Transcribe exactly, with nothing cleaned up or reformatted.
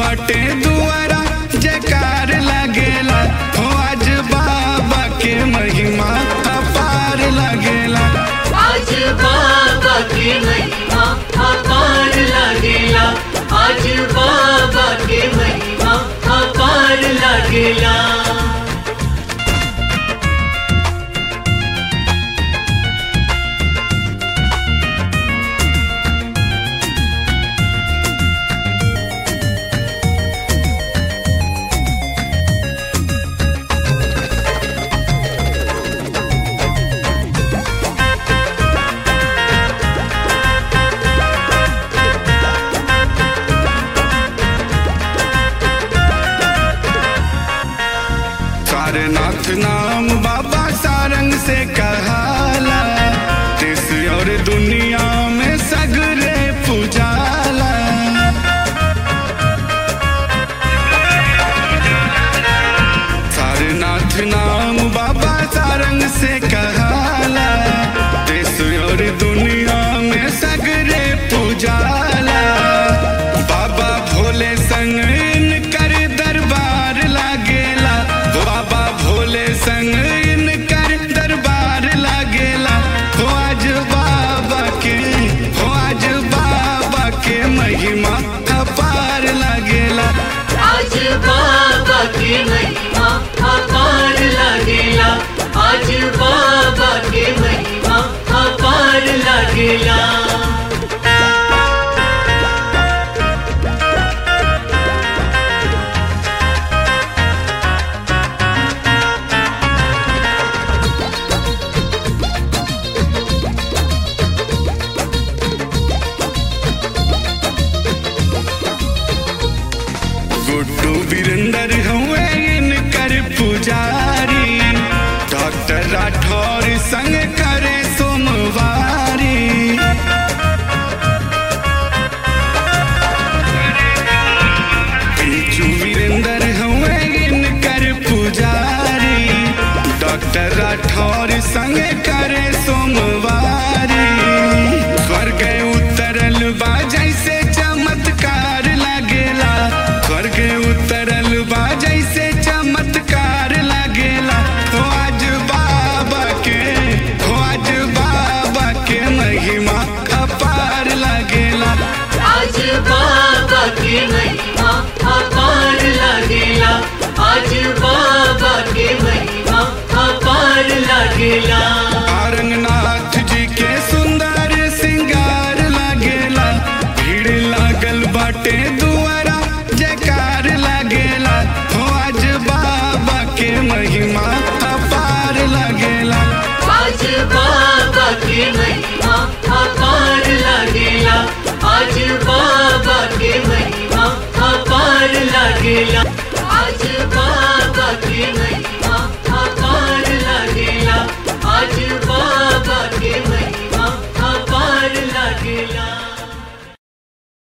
बाटे दुआरा जयकार लगेला हो आज बाबा के महिमा अपार लगेला। आज बाबा के महिमा अपार लगेला। आज बाबा के महिमा अपार लगेला। सारनाथ नाम बाबा सारंग से कहाला देश और दुनिया में सगरे पुजाला। सारनाथ नाम बाबा सारंग से कहाला देश और दुनिया में सगरे पुजाला। बाबा भोले संग इनकर दरबार लागेला। बाबा भोले संग इनकर दरबार लागेला हो आज बाबा के हो आज बाबा के महिमा अपार लागेला। आज बाबा के महिमा अपार लगेला। आज बाबा के महिमा अपार लगेला। गुड्डू वीरेंद्र हुए इनकर पुजारी डॉक्टर राठौर संग करे सोमवारी। पीछू वीरेंद्र हुए इनकर पुजारी डॉक्टर राठौर संग करे सोमवारी। स्वर्ग उतरल बा जैसे चमत्कार लगेला। स्वर्ग उतरल बा जैसे चमत्कार लगेला हो आज बाबा के हो आज बाबा के महिमा अपार लगेला। आज बाबा के महिमा अपार लगेला। आज बाबा के महिमा अपार लगेला। औरंगनाथ जी के सुंदर सिंगार लगेला। भीड़ लागल बाटे दुआरा जयकार लगेला हो आज बाबा के महिमा अपार लगेला। आज बाबा के महिमा अपार लगेला। आज बाबा के महिमा अपार लगेला। आज बाबा के महिमा